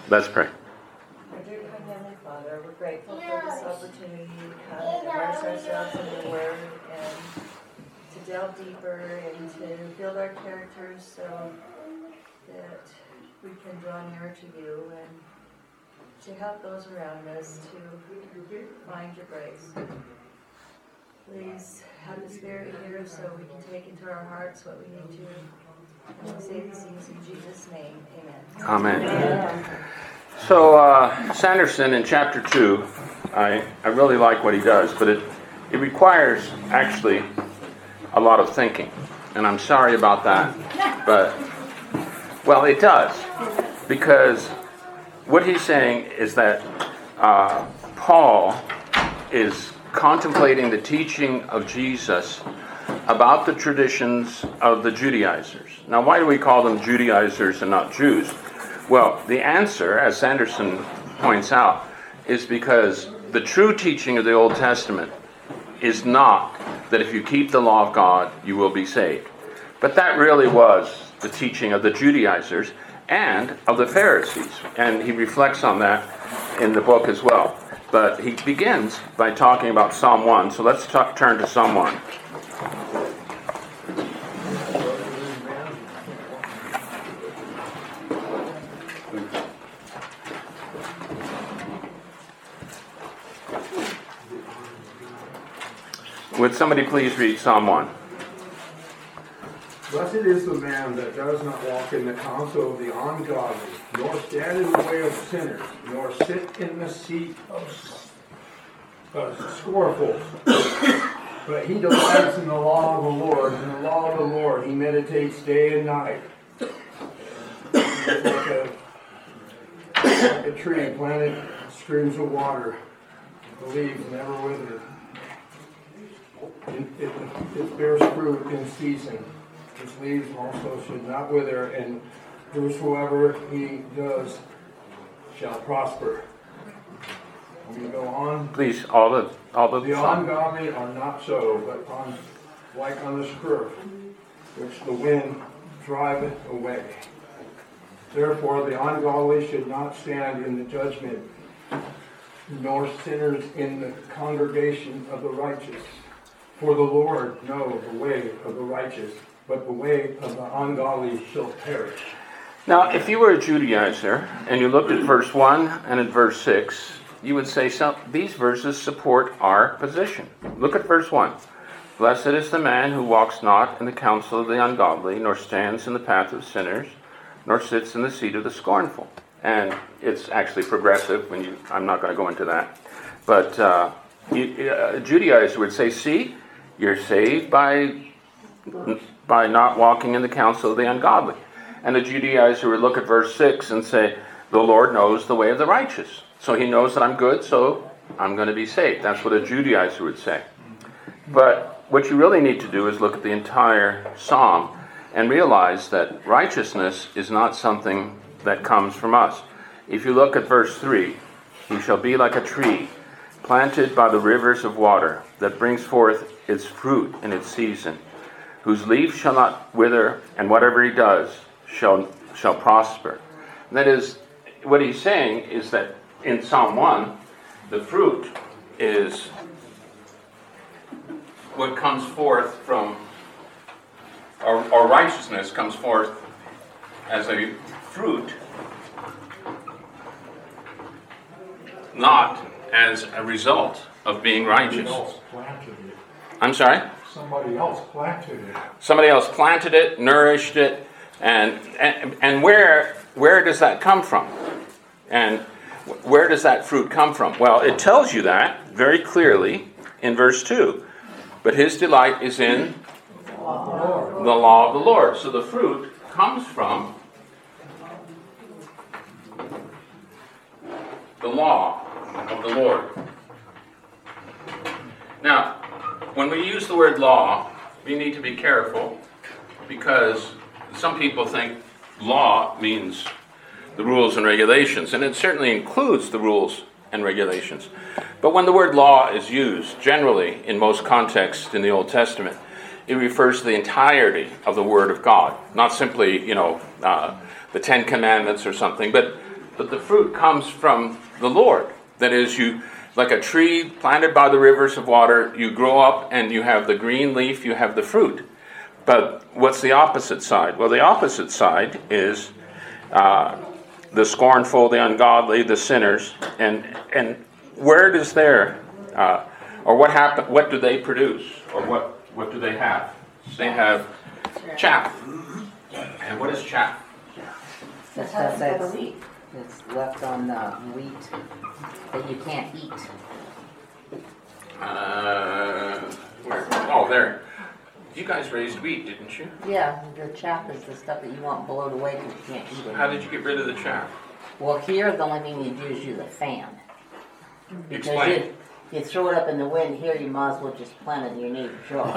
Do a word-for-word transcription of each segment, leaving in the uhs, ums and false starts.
Let's pray. Our dear kind Heavenly Father, we're grateful for this opportunity to come and immerse ourselves in your word and to delve deeper and to build our characters so that we can draw nearer to you and to help those around us to find your grace. Please have the Spirit here so we can take into our hearts what we need to. And we say these things in Jesus' name. Amen. Amen. Amen. So uh, Sanderson in chapter two, I, I really like what he does, but it, it requires actually a lot of thinking. And I'm sorry about that, but, well, it does. Because what he's saying is that uh, Paul is contemplating the teaching of Jesus about the traditions of the Judaizers. Now, why do we call them Judaizers and not Jews? Well, the answer, as Sanderson points out, is because the true teaching of the Old Testament is not that if you keep the law of God, you will be saved. But that really was the teaching of the Judaizers and of the Pharisees. And he reflects on that in the book as well. But he begins by talking about Psalm one. So let's t- turn to Psalm one. Would somebody please read Psalm one? Blessed is the man that does not walk in the counsel of the ungodly, nor stand in the way of sinners, nor sit in the seat of uh, scornful. But he delights in the law of the Lord, and the law of the Lord he meditates day and night. He's like a, like a tree planted in streams of water. The leaves never wither. It, it, it bears fruit in season. His leaves also should not wither, and whosoever he does shall prosper. I'm going to go on. Please, all the all the. The ungodly are not so, but on like on the scurf, which the wind driveth away. Therefore, the ungodly should not stand in the judgment, nor sinners in the congregation of the righteous. For the Lord knows the way of the righteous, but the way of the ungodly shall perish. Now, if you were a Judaizer and you looked at verse one and at verse six, you would say some, these verses support our position. Look at verse one. Blessed is the man who walks not in the counsel of the ungodly, nor stands in the path of sinners, nor sits in the seat of the scornful. And it's actually progressive. When you, I'm not going to go into that. But uh, you, a Judaizer would say, see, you're saved by by not walking in the counsel of the ungodly. And the Judaizer would look at verse six and say, the Lord knows the way of the righteous. So he knows that I'm good, so I'm going to be saved. That's what a Judaizer would say. But what you really need to do is look at the entire psalm and realize that righteousness is not something that comes from us. If you look at verse three, he shall be like a tree planted by the rivers of water that brings forth its fruit in its season, whose leaf shall not wither, and whatever he does shall shall prosper. And that is, what he's saying is that in Psalm one, the fruit is what comes forth from, or, or righteousness comes forth as a fruit, not as a result of being righteous. I'm sorry? Somebody else planted it. Somebody else planted it, nourished it, and and, and where where does that come from? And where does that fruit come from? Well, it tells you that very clearly in verse two. But his delight is in the law of the Lord. So the fruit comes from the law of the Lord. Now, when we use the word law, we need to be careful because some people think law means the rules and regulations, and it certainly includes the rules and regulations. But when the word law is used, generally in most contexts in the Old Testament, it refers to the entirety of the Word of God, not simply, you know, uh, the Ten Commandments or something, but but the fruit comes from the Lord. That is, you, like a tree planted by the rivers of water, you grow up and you have the green leaf, you have the fruit. But what's the opposite side? Well, the opposite side is uh, the scornful, the ungodly, the sinners. And and where does their, uh, or what happen? What do they produce? Or what, what do they have? They have chaff. And what is chaff? The stuff that's, that's left on the wheat that you can't eat. Uh, where? Oh, there. You guys raised wheat, didn't you? Yeah, the chaff is the stuff that you want blowed away because you can't eat it. How did you get rid of the chaff? Well, here the only thing you do is use a fan. Because Explain. you, you throw it up in the wind, here you might as well just plant it in your neighbor's yard.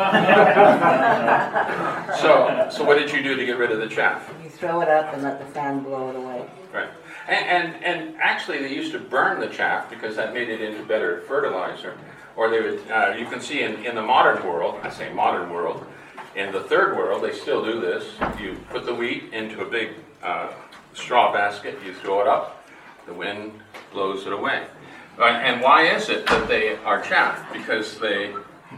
So, so what did you do to get rid of the chaff? You throw it up and let the fan blow it away. Right. And, and and actually they used to burn the chaff because that made it into better fertilizer. Or they would, uh, you can see in, in the modern world, I say modern world, in the third world they still do this. You put the wheat into a big uh, straw basket, you throw it up, the wind blows it away. Uh, and why is it that they are chaff? Because they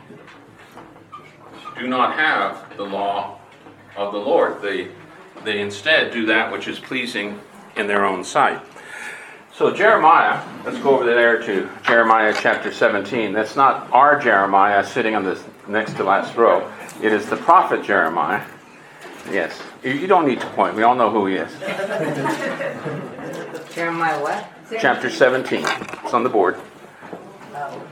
do not have the law of the Lord. They, they instead do that which is pleasing in their own sight. So Jeremiah, let's go over there to Jeremiah chapter seventeen. That's not our Jeremiah sitting on the next to last row. It is the prophet Jeremiah. Yes, you, you don't need to point. We all know who he is. Jeremiah what? Chapter seventeen. It's on the board. Oh.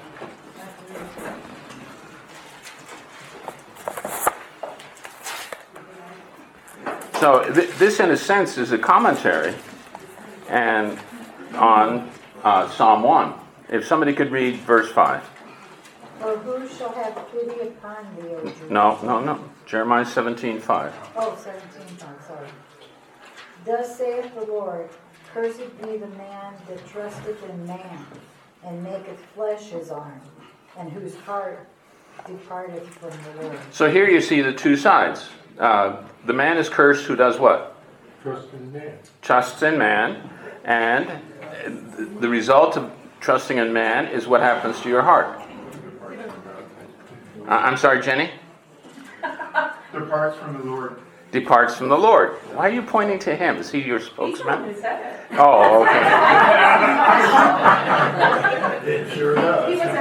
So th- this, in a sense, is a commentary and on uh, Psalm one. If somebody could read verse five. Or who shall have pity upon thee, O Jerusalem? No, no, no. Jeremiah seventeen five. Oh, seventeen, I'm sorry. Thus saith the Lord, cursed be the man that trusteth in man, and maketh flesh his arm, and whose heart departeth from the Lord. So here you see the two sides. Uh, the man is cursed who does what? Trust in man. Trusts in man. And the result of trusting in man is what happens to your heart. Uh, I'm sorry, Jenny? Departs from the Lord. Departs from the Lord. Why are you pointing to him? Is he your spokesman? Oh, okay. It sure does.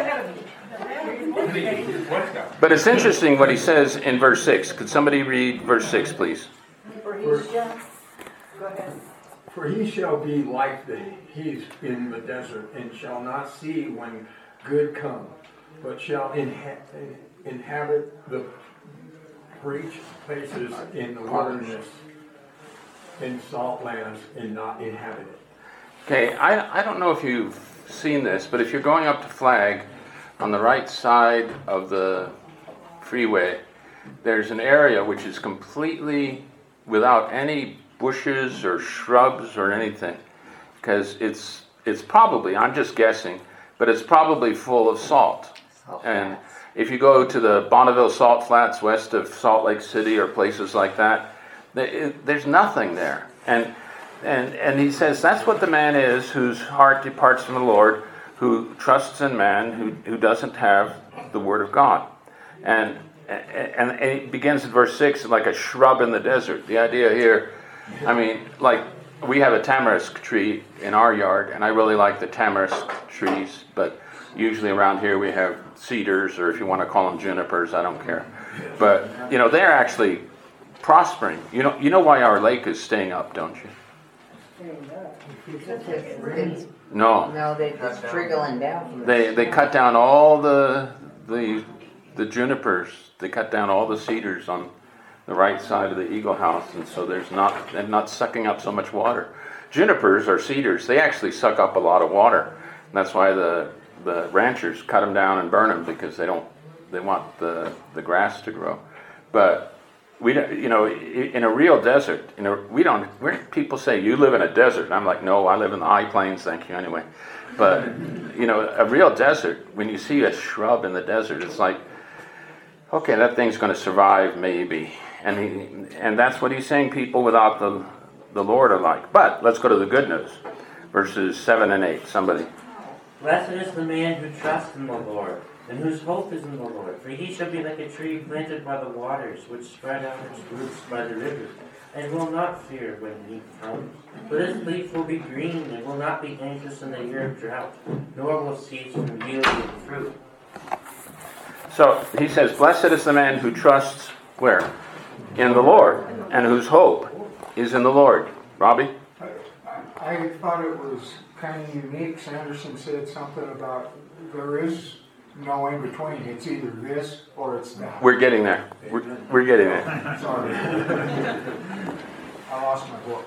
But it's interesting what he says in verse six. Could somebody read verse six, please? For he shall, go ahead. For he shall be like the heath in the desert, and shall not see when good come, but shall inha- inhabit the preach places in the wilderness, in salt lands, and not inhabit it. Okay, I, I don't know if you've seen this, but if you're going up to Flag, on the right side of the freeway, there's an area which is completely without any bushes or shrubs or anything, because it's it's probably, I'm just guessing, but it's probably full of salt. Salt And flats. if you go to the Bonneville Salt Flats west of Salt Lake City or places like that, there- there's nothing there. And and and he says that's what the man is whose heart departs from the Lord, who trusts in man, who who doesn't have the word of God. And and, and it begins in verse six, like a shrub in the desert. The idea here, I mean, like we have a tamarisk tree in our yard, and I really like the tamarisk trees, but usually around here we have cedars, or if you want to call them junipers, I don't care. But, you know, they're actually prospering. You know, you know why our lake is staying up, don't you? It's, it's, No. no, they, it's trickling down from the They they cut down all the the the junipers. They cut down all the cedars on the right side of the Eagle House, and so there's not they're not sucking up so much water. Junipers or cedars, they actually suck up a lot of water. And that's why the the ranchers cut them down and burn them, because they don't they want the the grass to grow. But we don't, you know, in a real desert, you know, we don't. We're, people say you live in a desert. And I'm like, no, I live in the high plains, thank you, anyway. But you know, a real desert, when you see a shrub in the desert, it's like, okay, that thing's going to survive, maybe. And he, and that's what he's saying. People without the the Lord are like. But let's go to the good news. verses seven and eight. Somebody. Blessed is the man who trusts in the Lord, and whose hope is in the Lord. For he shall be like a tree planted by the waters, which spread out its roots by the rivers, and will not fear when heat comes. But his leaf will be green, and will not be anxious in the year of drought, nor will cease from yielding fruit. So he says, blessed is the man who trusts where? In the Lord, and whose hope is in the Lord. Robbie? I, I thought it was kind of unique. Sanderson said something about there is no in between. It's either this or it's that. We're getting there. We're, we're getting there. Sorry. I lost my book.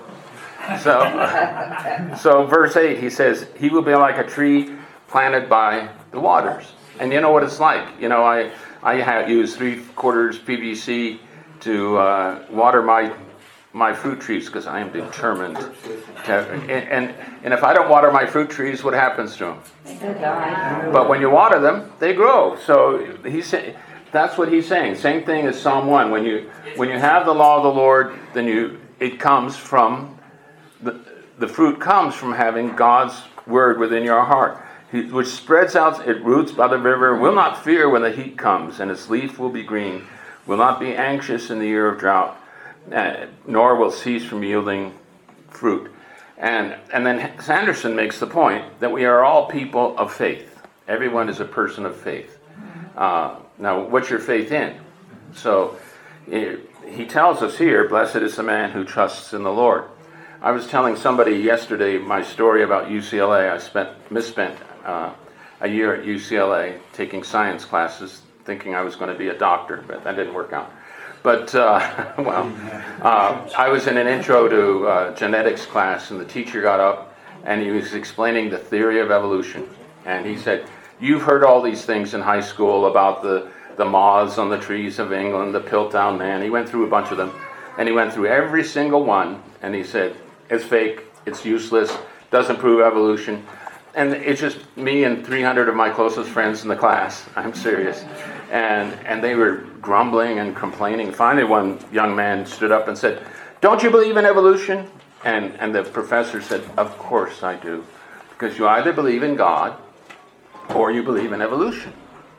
So, so verse eight, he says, he will be like a tree planted by the waters. And you know what it's like. You know, I, I have used three quarters P V C to uh, water my my fruit trees because I am determined. To, and, and and if I don't water my fruit trees, what happens to them? They die. But when you water them, they grow. So he's saying, that's what he's saying. Same thing as Psalm one. When you when you have the law of the Lord, then you it comes from the the fruit comes from having God's word within your heart, he, which spreads out its roots by the river, will not fear when the heat comes, and its leaf will be green, will not be anxious in the year of drought, uh, nor will cease from yielding fruit. And and then Sanderson makes the point that we are all people of faith. Everyone is a person of faith. Uh, now, what's your faith in? So it, he tells us here, blessed is the man who trusts in the Lord. I was telling somebody yesterday my story about U C L A. I spent misspent uh, a year at U C L A taking science classes, thinking I was going to be a doctor, but that didn't work out. But, uh, well, uh, I was in an intro to uh, genetics class, and the teacher got up, and he was explaining the theory of evolution. And he said, you've heard all these things in high school about the, the moths on the trees of England, the Piltdown man. He went through a bunch of them, and he went through every single one, and he said, it's fake, it's useless, doesn't prove evolution. And it's just me and three hundred of my closest friends in the class. I'm serious. And and they were grumbling and complaining. Finally, one young man stood up and said, don't you believe in evolution? And, and the professor said, of course I do. Because you either believe in God or you believe in evolution.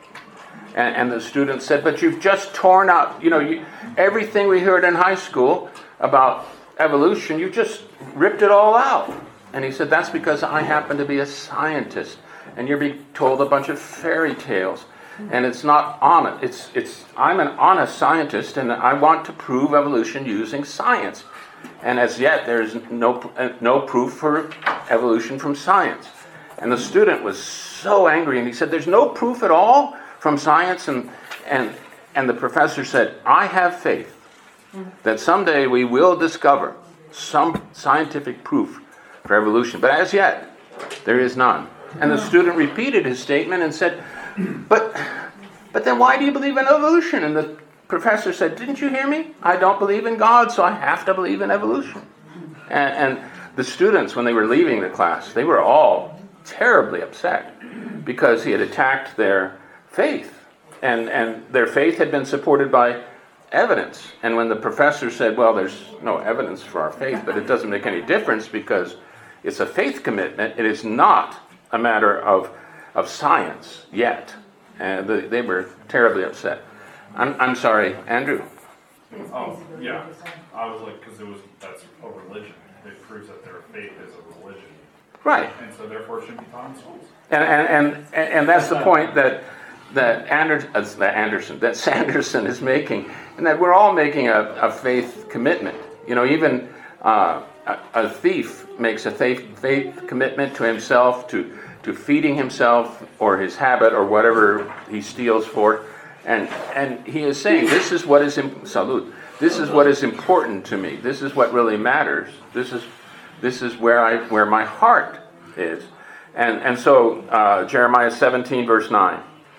And, and the student said, but you've just torn out, you know, you, everything we heard in high school about evolution, you just ripped it all out. And he said, that's because I happen to be a scientist, and you're being told a bunch of fairy tales, and it's not honest. It's it's. I'm an honest scientist, and I want to prove evolution using science. And as yet, there's no no proof for evolution from science. And the student was so angry, and he said, there's no proof at all from science. And and and the professor said, I have faith that someday we will discover some scientific proof for evolution. But as yet, there is none. And the student repeated his statement and said, but but then why do you believe in evolution? And the professor said, didn't you hear me? I don't believe in God, so I have to believe in evolution. And, and the students, when they were leaving the class, they were all terribly upset because he had attacked their faith. And, and their faith had been supported by evidence. And when the professor said, well, there's no evidence for our faith, but it doesn't make any difference because it's a faith commitment. It is not a matter of of science yet. And they, they were terribly upset. I'm I'm sorry, Andrew. Oh, yeah. I was like, because it was, that's a religion. It proves that their faith is a religion. Right. And so therefore it shouldn't be taught in schools. And and, and, and that's the point that that Anders, uh, that Anderson, that Sanderson is making, and that we're all making a, a faith commitment. You know, even uh, a, a thief makes a faith, faith commitment to himself, to to feeding himself or his habit or whatever he steals for. And and he is saying, this is what is, im- salute, this is what is important to me. This is what really matters. This is this is where I where my heart is. And and so uh, Jeremiah seventeen verse nine.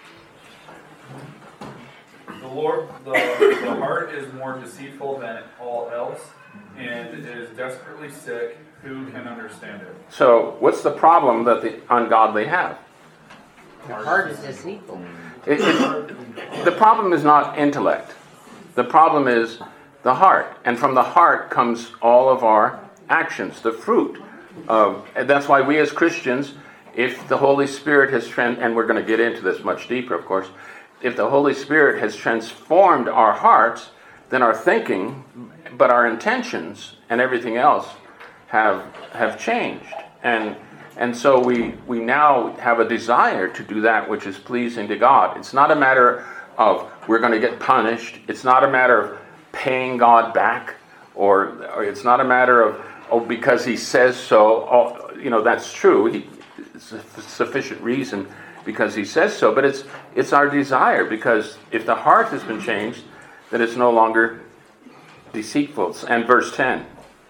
The Lord, the, the heart is more deceitful than all else, and it is desperately sick. Who can understand it? So what's the problem that the ungodly have? The heart is deceitful. It, it, the problem is not intellect. The problem is the heart. And from the heart comes all of our actions. The fruit Uh, and that's why we as Christians, if the Holy Spirit has, trans- and we're going to get into this much deeper, of course, if the Holy Spirit has transformed our hearts, then our thinking, but our intentions and everything else have have changed. And and so we we now have a desire to do that which is pleasing to God. It's not a matter of we're going to get punished. It's not a matter of paying God back, or, or it's not a matter of, oh, because he says so, oh, you know, that's true. He, it's a sufficient reason because he says so, but it's it's our desire, because if the heart has been changed, then it's no longer deceitful. And verse ten.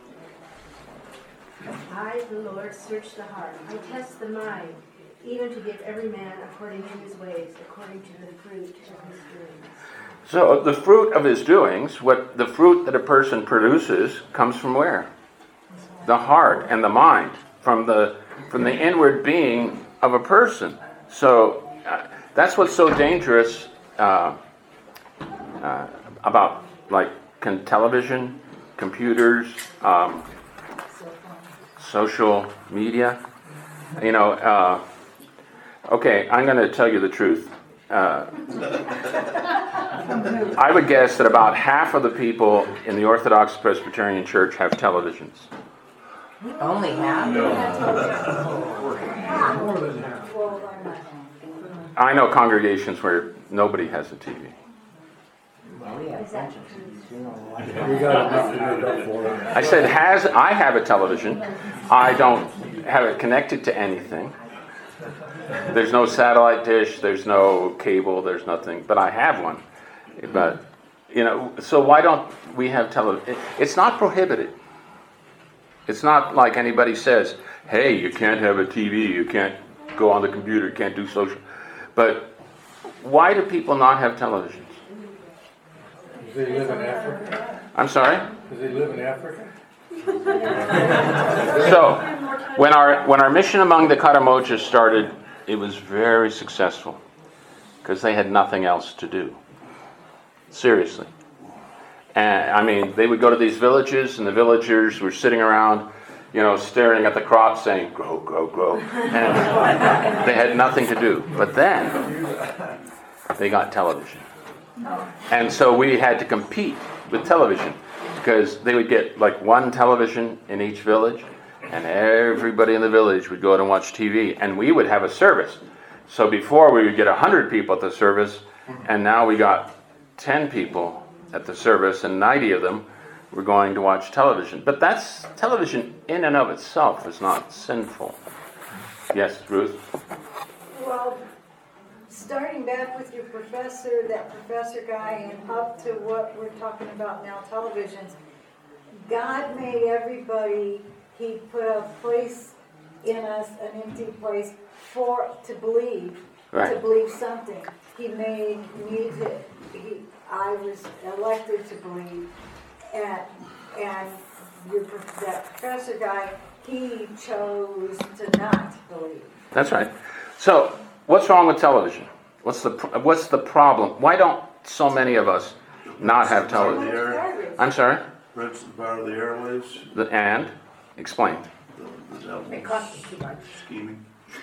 I, the Lord, search the heart. I test the mind, even to give every man according to his ways, according to the fruit of his doings. So the fruit of his doings, what the fruit that a person produces, comes from where? The heart and the mind, from the from the inward being of a person. So uh, that's what's so dangerous uh, uh, about like can television, computers, um, social media. You know, uh, okay, I'm going to tell you the truth. Uh, I would guess that about half of the people in the Orthodox Presbyterian Church have televisions. Only half? More than half. I know congregations where nobody has a T V. We have bunches. We got enough to make up for it. I said, has I have a television. I don't have it connected to anything. There's no satellite dish, there's no cable, there's nothing, but I have one. But, you know, so why don't we have television? It's not prohibited. It's not like anybody says, hey, you can't have a T V, you can't go on the computer, you can't do social. But why do people not have televisions? Does they live in Africa? I'm sorry? Does they live in Africa? So, when our when our mission among the Karamojas started, it was very successful because they had nothing else to do. Seriously. And I mean, they would go to these villages, and the villagers were sitting around, you know, staring at the crops, saying, "Grow, grow, grow," and they had nothing to do. But then they got television, and so we had to compete with television because they would get like one television in each village, and everybody in the village would go out and watch T V, and we would have a service. So before we would get a hundred people at the service, and now we got ten people at the service, and ninety of them were going to watch television. But that's television in and of itself is not sinful. Yes, Ruth? Well, starting back with your professor, that professor guy, and up to what we're talking about now, televisions, God made everybody, he put a place in us, an empty place, for to believe, Right. to believe something. He made me to, he, I was elected to believe, and, and your, that professor guy, he chose to not believe. That's right. So, what's wrong with television? What's the what's the problem? Why don't so many of us not have television? I'm sorry? Rents the power of the airwaves. The, and? Explain. The, the devil's It costs too much. scheming.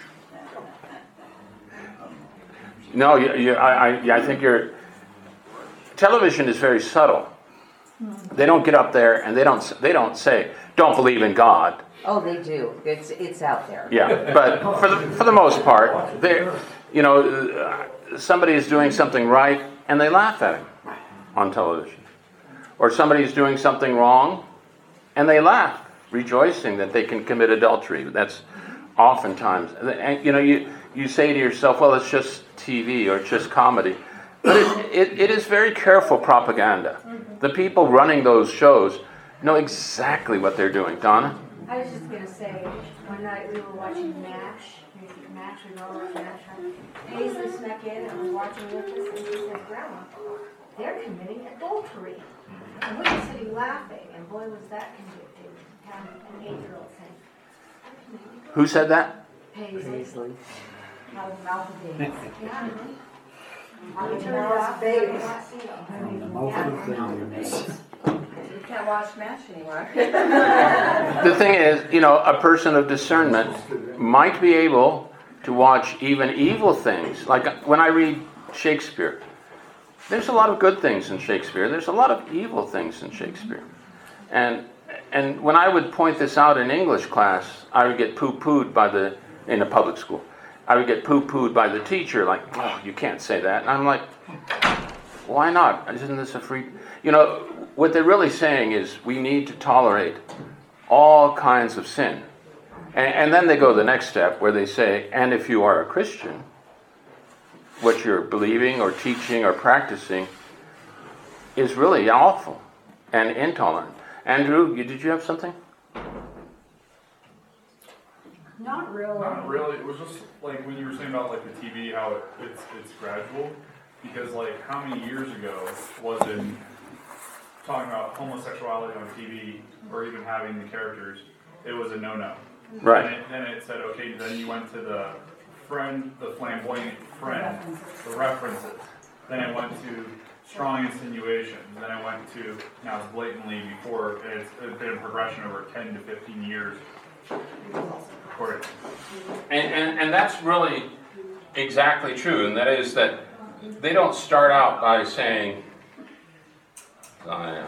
No, you, you, I, I, I think you're... Television is very subtle. They don't get up there and they don't they don't say, don't believe in God. Oh, they do. It's it's out there. Yeah, but for the for the most part, they, you know, uh, somebody is doing something right and they laugh at him on television, or somebody is doing something wrong and they laugh, rejoicing that they can commit adultery. That's oftentimes, and you know, you you say to yourself, well, it's just T V or it's just comedy, but it it, it is very careful propaganda. The people running those shows know exactly what they're doing. Donna? I was just going to say, one night we were watching MASH. MASH, we were all watching MASH. Paisley snuck in and was watching with us, and she said, Grandma, they're committing adultery. And we were sitting laughing, and boy, was that convicting. Have an eight-year-old saying, Who said that? Paisley, Seriously. out of the mouth of babes. Yeah. Out of We the turned mouth of off, babes. you know, yeah, You can't watch MASH anymore. The thing is, you know, a person of discernment might be able to watch even evil things. Like when I read Shakespeare, there's a lot of good things in Shakespeare. There's a lot of evil things in Shakespeare. And and when I would point this out in English class, I would get poo-pooed by the, in a public school, I would get poo-pooed by the teacher, like, oh, you can't say that. And I'm like, why not? Isn't this a free... You know, what they're really saying is we need to tolerate all kinds of sin. And, and then they go the next step where they say, and if you are a Christian, what you're believing or teaching or practicing is really awful and intolerant. Andrew, you, did you have something? Not really. Not really. It was just like when you were saying about like the T V, how it, it's it's gradual. Because like how many years ago was it talking about homosexuality on T V or even having the characters? It was a no-no. Right. And it, then it said, okay, then you went to the friend, the flamboyant friend, the references. Then it went to strong insinuation. Then it went to, now it's blatantly before, it's, it's been a progression over ten to fifteen years. According. And, and, and that's really exactly true. And that is that they don't start out by saying, uh,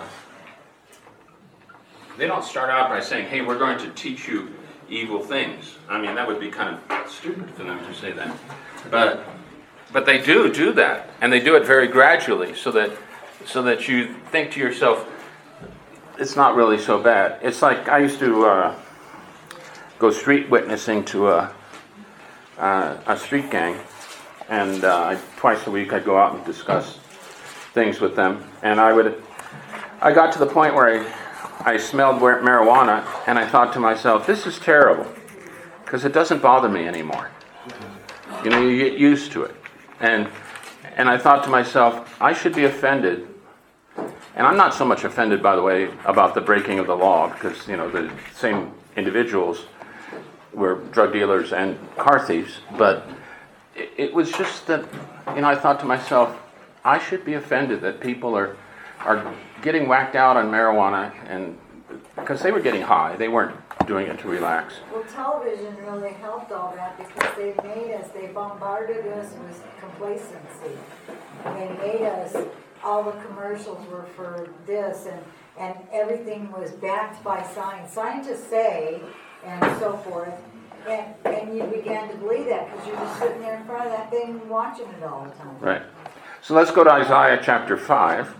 they don't start out by saying, hey, we're going to teach you evil things. I mean, that would be kind of stupid for them to say that. But but they do do that, and they do it very gradually, so that so that you think to yourself, it's not really so bad. It's like I used to uh, go street witnessing to a uh, a street gang, and uh, I, twice a week I'd go out and discuss things with them, and I would I got to the point where I. I smelled marijuana, and I thought to myself, this is terrible, because it doesn't bother me anymore. You know, you get used to it. And and I thought to myself, I should be offended. And I'm not so much offended, by the way, about the breaking of the law, because, you know, the same individuals were drug dealers and car thieves. But it, it was just that, you know, I thought to myself, I should be offended that people are are getting whacked out on marijuana, and because they were getting high, they weren't doing it to relax. Well, television really helped all that because they made us, they bombarded us with complacency. They made us, all the commercials were for this, and, and everything was backed by science. Scientists say, and so forth, and, and you began to believe that because you're just sitting there in front of that thing watching it all the time. Right. So let's go to Isaiah chapter five.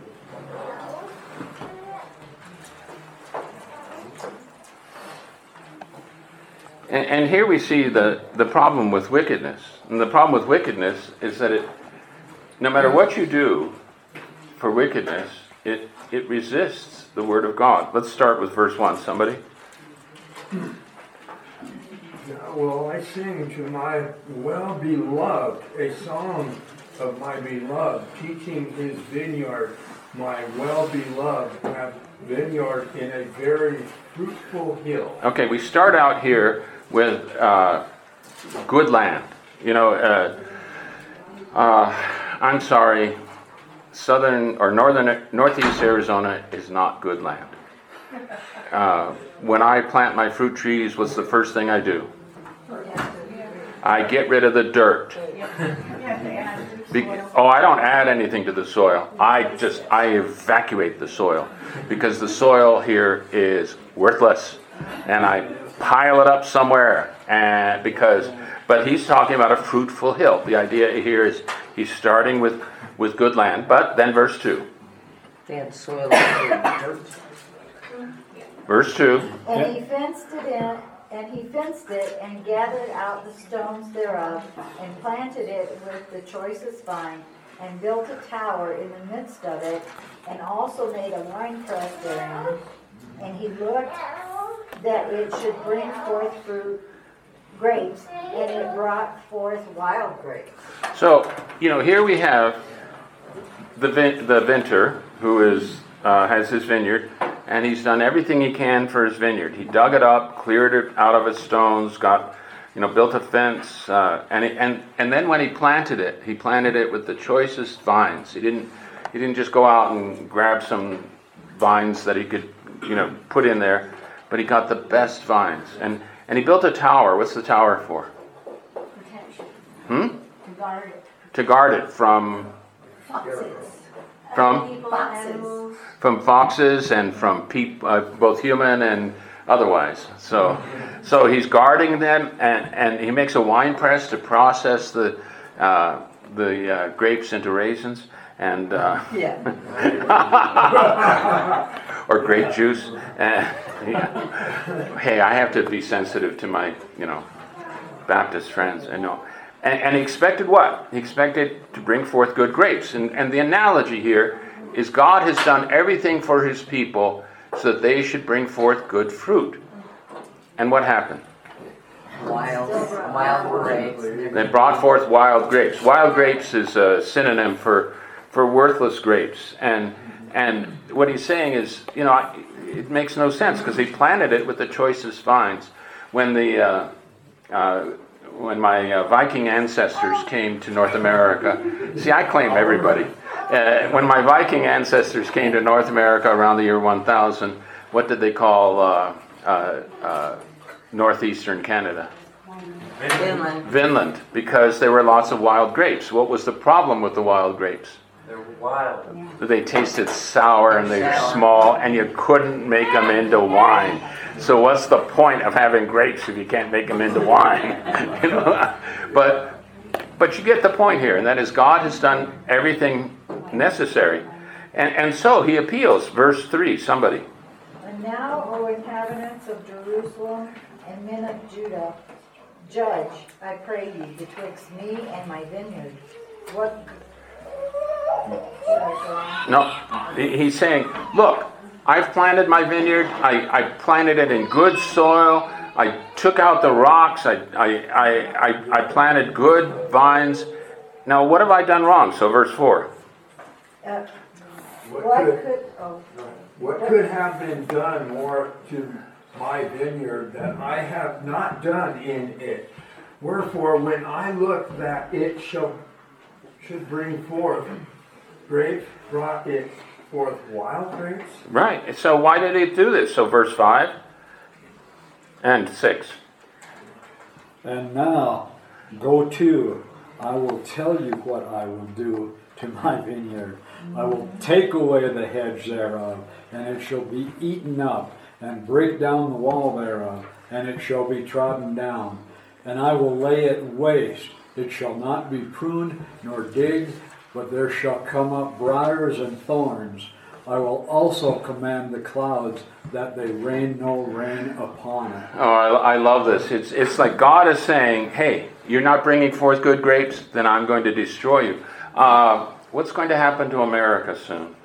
And, and here we see the, the problem with wickedness. And the problem with wickedness is that it, no matter what you do for wickedness, it, it resists the word of God. Let's start with verse one. Somebody? Now will I sing to my well-beloved a song of my beloved, teaching his vineyard, my well-beloved, have vineyard in a very fruitful hill. Okay, we start out here with uh, good land. You know, uh, uh, I'm sorry, southern or northern, northeast Arizona is not good land. Uh, when I plant my fruit trees, what's the first thing I do? I get rid of the dirt. Be- oh, I don't add anything to the soil. I just, I evacuate the soil because the soil here is worthless, and I pile it up somewhere. And because, but he's talking about a fruitful hill. The idea here is he's starting with, with good land. But then verse two. They had soil and dirt. Verse two. And he fenced it in, and he fenced it, and gathered out the stones thereof, and planted it with the choicest vine, and built a tower in the midst of it, and also made a winepress therein. And he looked that it should bring forth fruit, grapes, and it brought forth wild grapes. So, you know, here we have the vin- the vintner who is uh, has his vineyard, and he's done everything he can for his vineyard. He dug it up, cleared it out of its stones, got, you know, built a fence, uh, and it, and and then when he planted it, he planted it with the choicest vines. He didn't he didn't just go out and grab some vines that he could, you know, put in there, but he got the best vines. And and he built a tower. What's the tower for? Protection. Hmm? To guard it. To guard it from Foxes. From? People, Foxes. animals. from foxes and from peop, uh, both human and otherwise. So, so he's guarding them, and, and he makes a wine press to process the uh, the uh, grapes into raisins, and uh, Yeah. or grape juice. And, yeah. Hey, I have to be sensitive to my, you know, Baptist friends. I know. And, and he expected what? He expected to bring forth good grapes. And, and the analogy here is God has done everything for his people so that they should bring forth good fruit. And what happened? Wild, wild grapes. They brought forth wild grapes. Wild grapes is a synonym for for worthless grapes. And and what he's saying is, you know, it makes no sense because he planted it with the choicest vines. When the uh, uh, when my uh, Viking ancestors came to North America, see, I claim everybody. Uh, when my Viking ancestors came to North America around the year one thousand, what did they call uh, uh, uh, northeastern Canada? Finland. Vinland, because there were lots of wild grapes. What was the problem with the wild grapes? They're wild. They tasted sour and they were Sour. small, and you couldn't make them into wine. So what's the point of having grapes if you can't make them into wine? You know? But but you get the point here, and that is God has done everything necessary. And and so he appeals, verse three, somebody. And now, O inhabitants of Jerusalem and men of Judah, judge, I pray you, betwixt me and my vineyard. What? Should I go on? No, he- he's saying, look, I've planted my vineyard. I, I planted it in good soil. I took out the rocks. I, I, I, I, I planted good vines. Now, what have I done wrong? So, verse four. Uh, What What could, could, oh, what could have been done more to my vineyard that I have not done in it? Wherefore, when I look that it shall should bring forth grapes, brought it forth wild grapes? Right. So, why did he do this? So, verse five and six. And now, go to, I will tell you what I will do to my vineyard. I will take away the hedge thereof, and it shall be eaten up, and break down the wall thereof, and it shall be trodden down. And I will lay it waste. It shall not be pruned nor digged, but there shall come up briars and thorns. I will also command the clouds that they rain no rain upon it. Oh, I, I love this. It's it's like God is saying, hey, you're not bringing forth good grapes, then I'm going to destroy you. Uh, what's going to happen to America soon?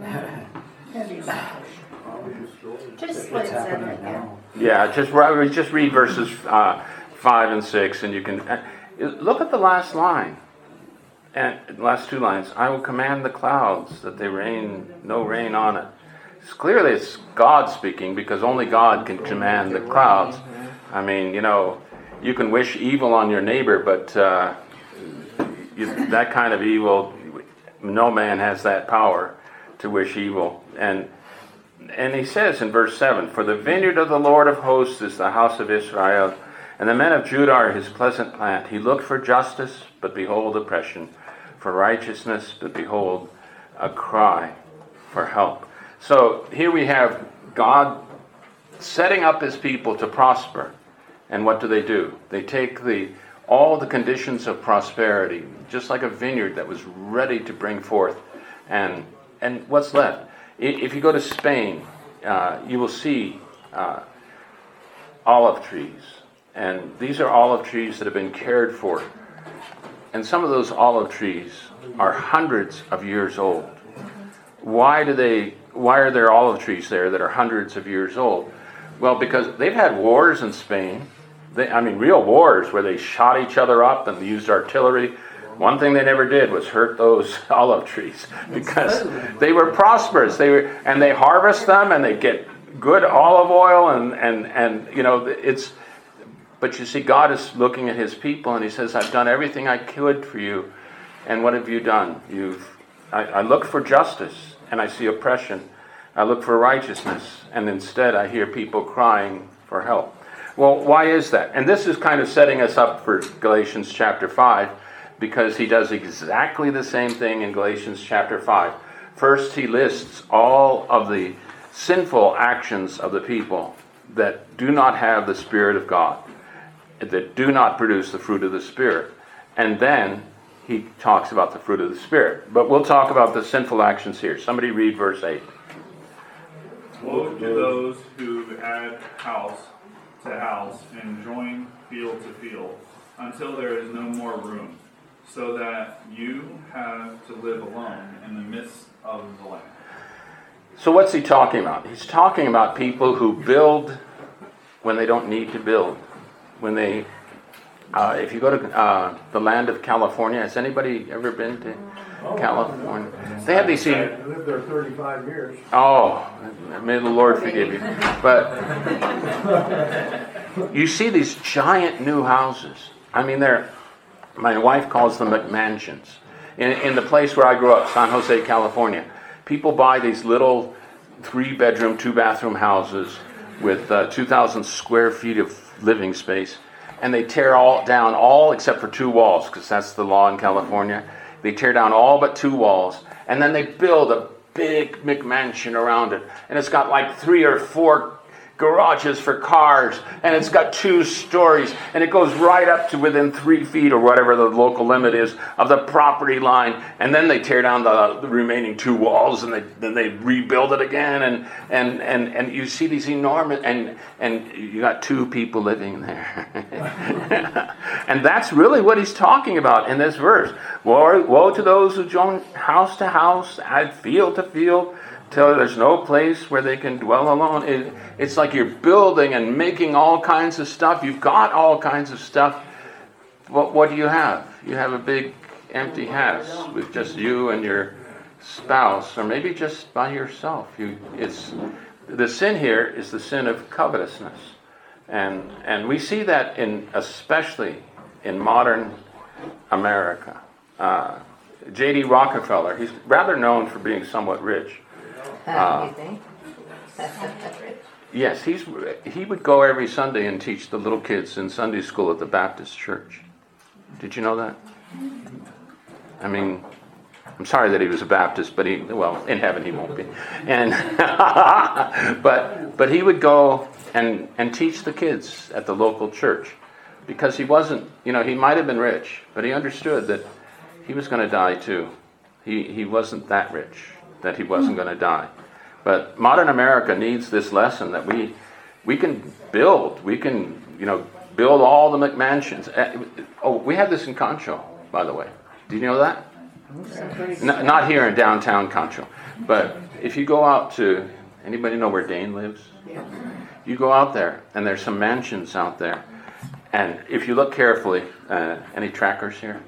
just what it It's said happening right there. now. Yeah, just re- just read verses uh, five and six, and you can uh, look at the last line and last two lines. I will command the clouds that they rain no rain on it. It's clearly, it's God speaking because only God can command the clouds. I mean, you know, you can wish evil on your neighbor, but uh, you, that kind of evil, no man has that power to wish evil. And And he says in verse seven, for the vineyard of the Lord of hosts is the house of Israel, and the men of Judah are his pleasant plant. He looked for justice, but behold oppression, for righteousness, but behold a cry for help. So here we have God setting up his people to prosper. And what do they do? They take the all the conditions of prosperity, just like a vineyard that was ready to bring forth. And and what's left? If you go to Spain, uh, you will see uh, olive trees. And these are olive trees that have been cared for. And some of those olive trees are hundreds of years old. Why do they? Why are there olive trees there that are hundreds of years old? Well, because they've had wars in Spain. They, I mean, real wars where they shot each other up and used artillery. One thing they never did was hurt those olive trees because they were prosperous. They were, and they harvest them and they get good olive oil and and and you know it's. But you see, God is looking at his people and he says, I've done everything I could for you. And what have you done? You've, I, I look for justice and I see oppression. I look for righteousness, and instead I hear people crying for help. Well, why is that? And this is kind of setting us up for Galatians chapter five, because he does exactly the same thing in Galatians chapter five. First, he lists all of the sinful actions of the people that do not have the Spirit of God, that do not produce the fruit of the Spirit. And then he talks about the fruit of the Spirit. But we'll talk about the sinful actions here. Somebody read verse eight. Woe to those who add house to house and join field to field, until there is no more room, so that you have to live alone in the midst of the land. So what's he talking about? He's talking about people who build when they don't need to build. When they, uh, if you go to uh, the land of California, has anybody ever been to California? They have these. I lived there thirty-five years. Oh, may the Lord forgive you. But you see these giant new houses. I mean, they're. My wife calls them McMansions. In, in the place where I grew up, San Jose, California, people buy these little three-bedroom, two-bathroom houses with uh, two thousand square feet of living space, and they tear all down all except for two walls, because that's the law in California. They tear down all but two walls, and then they build a big McMansion around it, and it's got like three or four garages for cars, and it's got two stories, and it goes right up to within three feet or whatever the local limit is of the property line, and then they tear down the, the remaining two walls, and they then they rebuild it again, and and and and you see these enormous, and and you got two people living there. And that's really what he's talking about in this verse. Woe, woe to those who join house to house, add field to field, till there's no place where they can dwell alone. It, it's like you're building and making all kinds of stuff. You've got all kinds of stuff. What, what do you have? You have a big empty house with just you and your spouse, or maybe just by yourself. You, it's the sin here is the sin of covetousness, and and we see that in especially in modern America. Uh, J D Rockefeller, he's rather known for being somewhat rich. Uh, you think? yes, he's he would go every Sunday and teach the little kids in Sunday school at the Baptist church. Did you know that? I mean, I'm sorry that he was a Baptist, but he well, in heaven he won't be. And but but he would go and and teach the kids at the local church, because he wasn't, you know, he might have been rich, but he understood that he was going to die too. He he wasn't that rich that he wasn't going to die. But modern America needs this lesson that we we can build, we can, you know, build all the McMansions. Oh, we have this in Concho, by the way. Do you know that? No, not here in downtown Concho. But if you go out to, anybody know where Dane lives? You go out there, and there's some mansions out there. And if you look carefully, uh, any trackers here?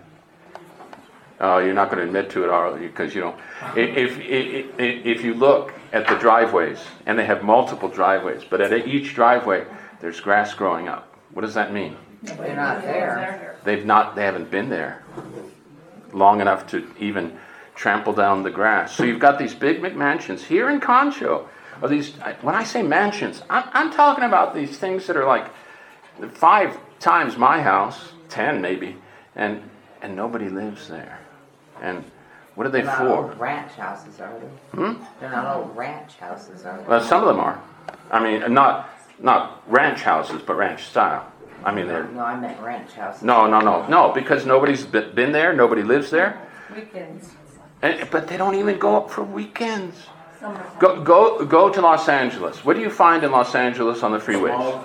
Oh, you're not going to admit to it, are you? Because you don't. If, if if you look at the driveways, and they have multiple driveways, but at each driveway there's grass growing up. What does that mean? They're not there. They've not. They haven't been there long enough to even trample down the grass. So you've got these big McMansions here in Concho. Or these. When I say mansions, I'm, I'm talking about these things that are like five times my house, ten maybe, and and nobody lives there. And what are they They're not for? old ranch houses, are they? Hmm? They're not old ranch houses, are they? Well, some of them are. I mean, not not ranch houses, but ranch style. I mean, they're. No, I meant ranch houses. No, no, no, no, because nobody's been been there, nobody lives there. Weekends. And, but they don't even go up for weekends. Go, go, go to Los Angeles. What do you find in Los Angeles on the freeways?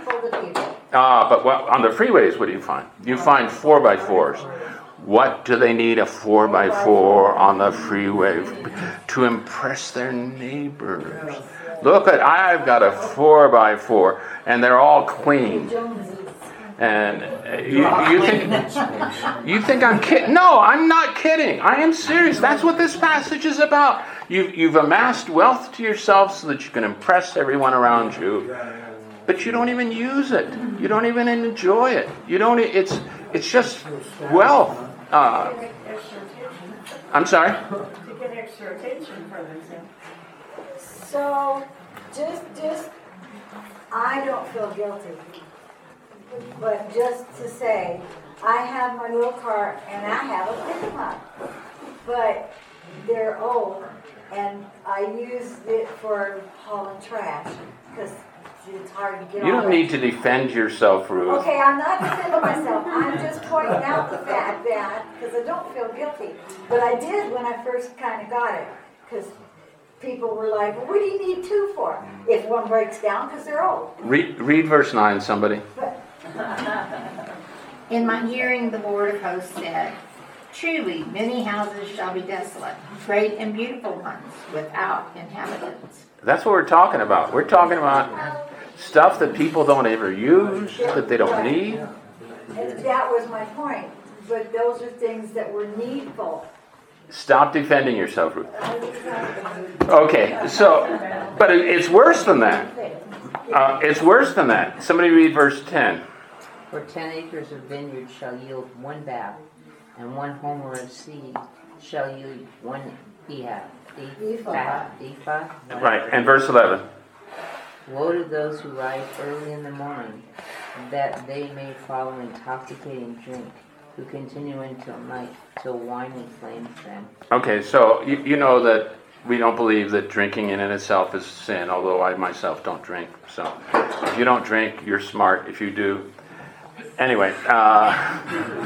Ah, but what, on the freeways, what do you find? You find four by fours. What do they need a four by four on the freeway? To impress their neighbors. Look at, I've got a four by four, and they're all clean. And you, you think you think I'm kidding? No, I'm not kidding. I am serious. That's what this passage is about. You've, you've amassed wealth to yourself so that you can impress everyone around you, but you don't even use it. You don't even enjoy it. You don't. It's it's just wealth. Uh, I'm sorry. To get extra attention from themselves. So, just, just, I don't feel guilty. But just to say, I have my little car and I have a pickup lot. But they're old and I use it for hauling trash because it's hard to get You all don't that. need to defend yourself, Ruth. Okay, I'm not defending myself. I'm just pointing out the fact that, because I don't feel guilty. But I did when I first kind of got it. Because people were like, well, what do you need two for? If one breaks down, because they're old. Read, read verse nine, somebody. But In my hearing, the Lord of hosts said, truly, many houses shall be desolate, great and beautiful ones, without inhabitants. That's what we're talking about. We're talking about stuff that people don't ever use, that they don't need. and that was my point. But those are things that were needful. Stop defending yourself, Ruth. Okay, so, but it- it's worse than that. Uh, it's worse than that. Somebody read verse ten. For ten acres of vineyard shall yield one bath, and one homer of seed shall yield one ephah. Ephah. Ephah. Right, and verse eleven. Woe to those who rise early in the morning, that they may follow intoxicating drink, who continue until night, till wine inflames them. Okay, so you, you know that we don't believe that drinking in and itself is sin, although I myself don't drink. So if you don't drink, you're smart. If you do, anyway, uh,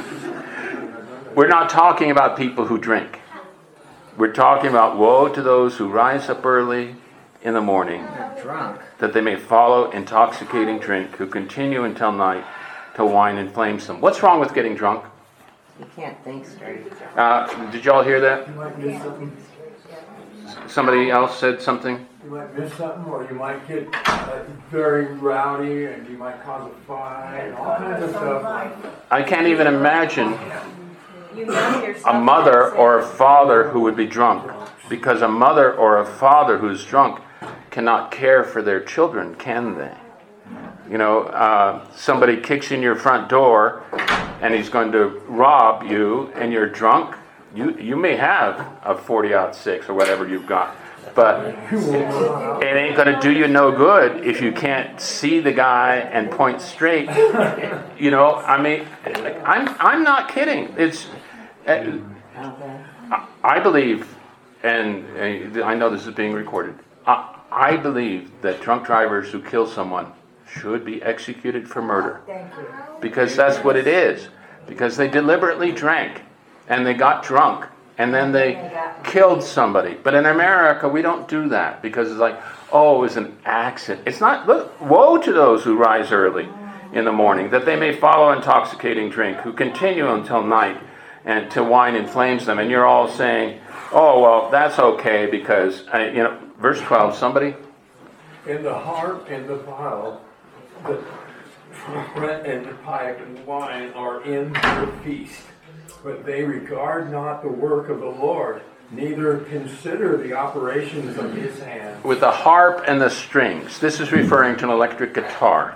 we're not talking about people who drink. We're talking about woe to those who rise up early in the morning, Drunk. that they may follow intoxicating drink, who continue until night, till wine inflames them. What's wrong with getting drunk? You can't think straight. Uh, did y'all hear that? You might miss something. Somebody else said something? You might miss something, or you might get uh, very rowdy, and you might cause a fight, and all kinds of stuff. I can't even imagine You know yourself. a mother or a father who would be drunk, because a mother or a father who's drunk cannot care for their children, can they? You know, uh, somebody kicks in your front door and he's going to rob you and you're drunk. You you may have a forty aught six or whatever you've got, but it ain't going to do you no good if you can't see the guy and point straight. You know, I mean, I'm I'm not kidding. It's uh, I, I believe, and uh, I know this is being recorded. I, I believe that drunk drivers who kill someone should be executed for murder. Thank you. Because that's what it is. Because they deliberately drank and they got drunk and then they killed somebody. But in America, we don't do that because it's like, oh, it was an accident. It's not, look, woe to those who rise early in the morning, that they may follow intoxicating drink, who continue until night and till wine inflames them. And you're all saying, oh, well, that's okay because, uh, you know, verse twelve, somebody? In the harp and the viol, the trumpet and the pipe and wine are in their feast. But they regard not the work of the Lord, neither consider the operations of his hands. With the harp and the strings. This is referring to an electric guitar.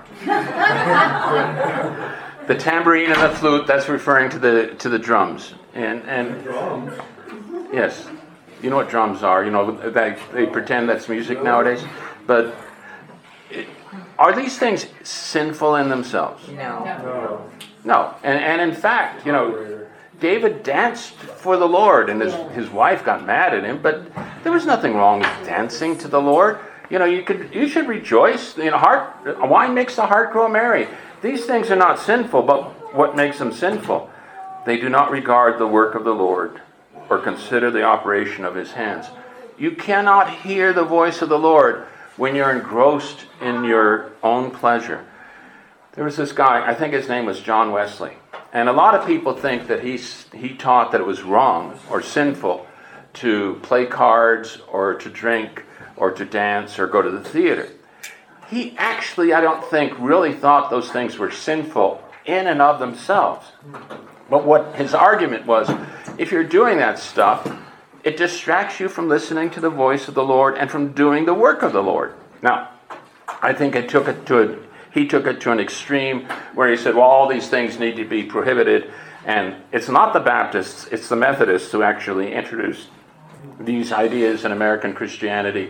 The tambourine and the flute, that's referring to the to the drums. And and Drums. yes, you know what drums are. You know they they pretend that's music nowadays. But it, are these things sinful in themselves? No. No. No. And and in fact, you know, David danced for the Lord, and his his wife got mad at him. But there was nothing wrong with dancing to the Lord. You know, you could you should rejoice. You know, heart wine makes the heart grow merry. These things are not sinful, but what makes them sinful? They do not regard the work of the Lord or consider the operation of his hands. You cannot hear the voice of the Lord when you're engrossed in your own pleasure. There was this guy, I think his name was John Wesley, and a lot of people think that he's, he taught that it was wrong or sinful to play cards or to drink or to dance or go to the theater. He actually, I don't think, really thought those things were sinful in and of themselves. But what his argument was, if you're doing that stuff, it distracts you from listening to the voice of the Lord and from doing the work of the Lord. Now, I think it took it to a, he took it to an extreme where he said, well, all these things need to be prohibited. And it's not the Baptists, it's the Methodists who actually introduced these ideas in American Christianity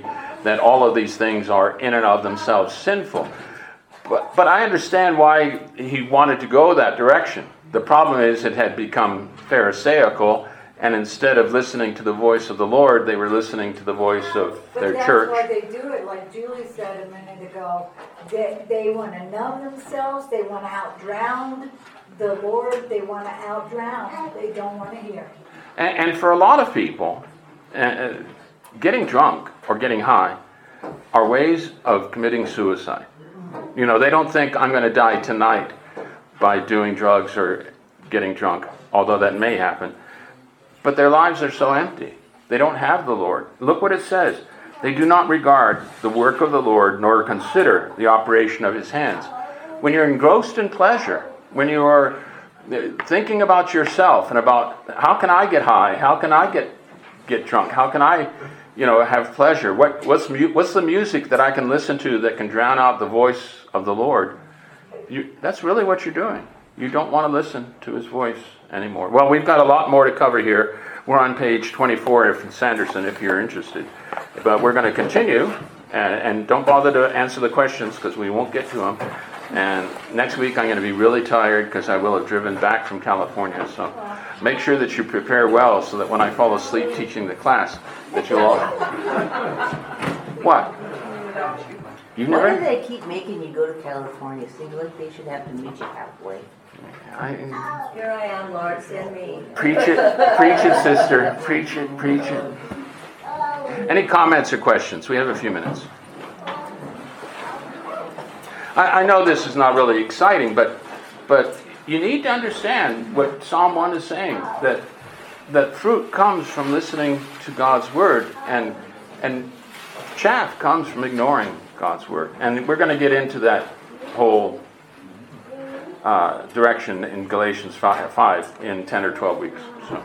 that all of these things are in and of themselves sinful. But, but I understand why he wanted to go that direction. The problem is it had become Pharisaical, and instead of listening to the voice of the Lord, they were listening to the voice of But their that's church. why they do it, like Julie said a minute ago. They, they want to numb themselves, they want to out-drown the Lord, they want to out-drown, they don't want to hear. And, and for a lot of people, uh, getting drunk or getting high are ways of committing suicide. You know, they don't think I'm going to die tonight by doing drugs or getting drunk, although that may happen. But their lives are so empty. They don't have the Lord. Look what it says. They do not regard the work of the Lord, nor consider the operation of his hands. When you're engrossed in pleasure, when you are thinking about yourself and about how can I get high, how can I get get drunk, how can I, you know, have pleasure? What what's mu- what's the music that I can listen to that can drown out the voice of the Lord? You, that's really what you're doing. You don't want to listen to his voice anymore. Well, we've got a lot more to cover here. We're on page twenty-four of Sanderson if you're interested. But we're going to continue, and, and don't bother to answer the questions because we won't get to them. And next week I'm going to be really tired because I will have driven back from California. So make sure that you prepare well so that when I fall asleep teaching the class, that you'll all... What? You've Why never... do they keep making you go to California? Seems like they should have to meet you halfway. I, Here I am, Lord, send me. preach it, preach it, sister. Preach it, preach it. Any comments or questions? We have a few minutes. I, I know this is not really exciting, but but you need to understand what Psalm one is saying, that that fruit comes from listening to God's word, and and chaff comes from ignoring God's word. And we're going to get into that whole uh, direction in Galatians five, five in ten or twelve weeks. So.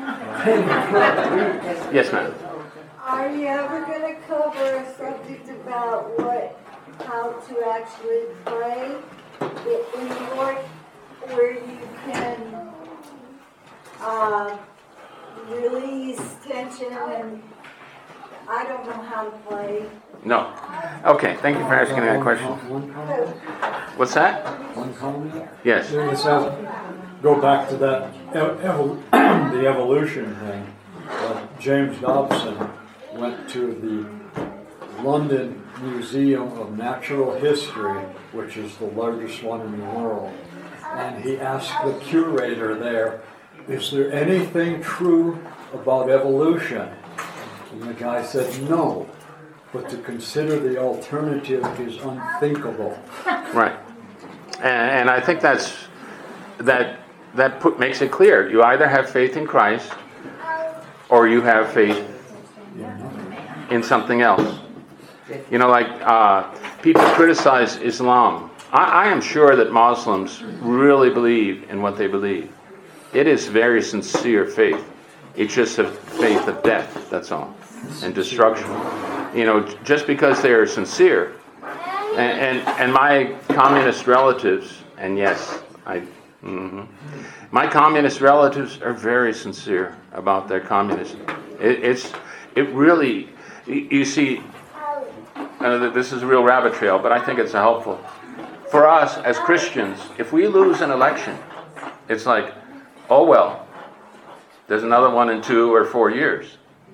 Yes, ma'am. Are you ever going to cover a subject about what, how to actually pray in the Lord, where you can uh, release tension and I don't know how to pray. No. Okay, thank you for asking that question. One comment? What's that? One comment? Yes. It says, go back to that, ev- evol- the evolution thing. Uh, James Dobson went to the London Museum of Natural History, which is the largest one in the world, and he asked the curator there, is there anything true about evolution? And the guy said, no, but to consider the alternative is unthinkable. Right. And, and I think that's that that put, makes it clear. You either have faith in Christ or you have faith in something else. You know, like uh, people criticize Islam. I, I am sure that Muslims really believe in what they believe. It is very sincere faith. It's just a faith of death, that's all, and destruction. You know, just because they are sincere. And, and, and my communist relatives, and yes, I, mm-hmm, my communist relatives are very sincere about their communism. It, it's, it really, you see, uh, this is a real rabbit trail, but I think it's helpful. For us as Christians, if we lose an election, it's like, oh well, there's another one in two or four years.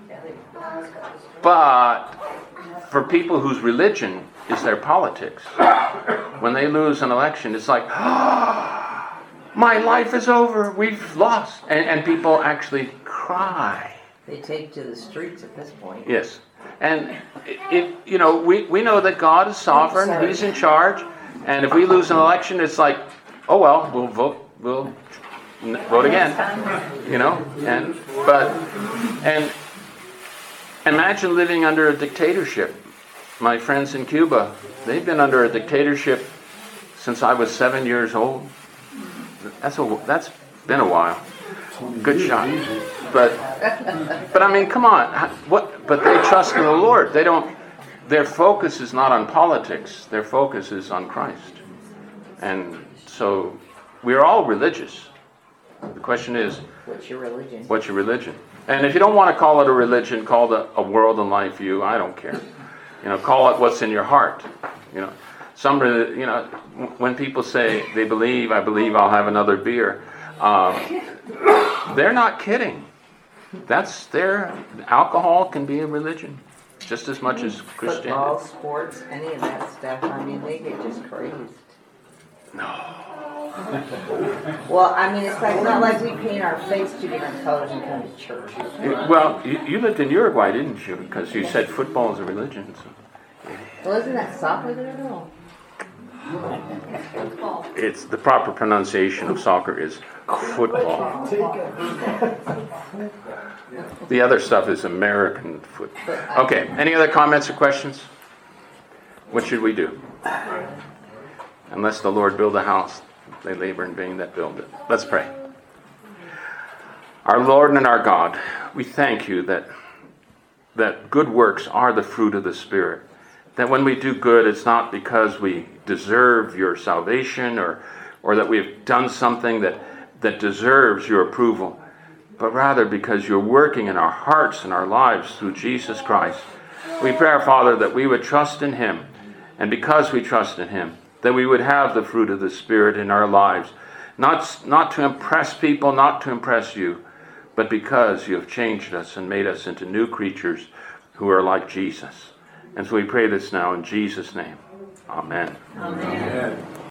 But for people whose religion is their politics, when they lose an election, it's like, ah, my life is over, we've lost. And, and people actually cry. They take to the streets at this point. Yes. And, it, you know, we, we know that God is sovereign, He's in charge. And if we lose an election, it's like, oh well, we'll vote, we'll vote again. You know? And, but, and imagine living under a dictatorship. My friends in Cuba, they've been under a dictatorship since I was seven years old. That's a, that's been a while. Good shot. But, but I mean, come on. What? But they trust in the Lord. They don't. Their focus is not on politics. Their focus is on Christ. And so we're all religious. The question is, what's your religion? What's your religion? And if you don't want to call it a religion, call it a, a world and life view. I don't care. You know, call it what's in your heart. You know, some, you know, when people say they believe, I believe I'll have another beer, um, they're not kidding. That's their, alcohol can be a religion just as much as Christianity. Football, sports, any of that stuff. I mean, they get just crazed. No. Well, I mean, it's like not like we paint our face two different colors and come to church. Well, you, you lived in Uruguay, didn't you? Because you said football is a religion. So. Well, isn't that soccer there though? It's the proper pronunciation of soccer is football. The other stuff is American football. Okay. Any other comments or questions? What should we do? Unless the Lord build a house, they labor in vain that build it. Let's pray. Our Lord and our God, we thank you that that good works are the fruit of the Spirit. That when we do good, it's not because we deserve your salvation or or that we've done something that, that deserves your approval, but rather because you're working in our hearts and our lives through Jesus Christ. We pray, our Father, that we would trust in him, and because we trust in him, that we would have the fruit of the Spirit in our lives, not, not to impress people, not to impress you, but because you have changed us and made us into new creatures who are like Jesus. And so we pray this now in Jesus' name. Amen. Amen.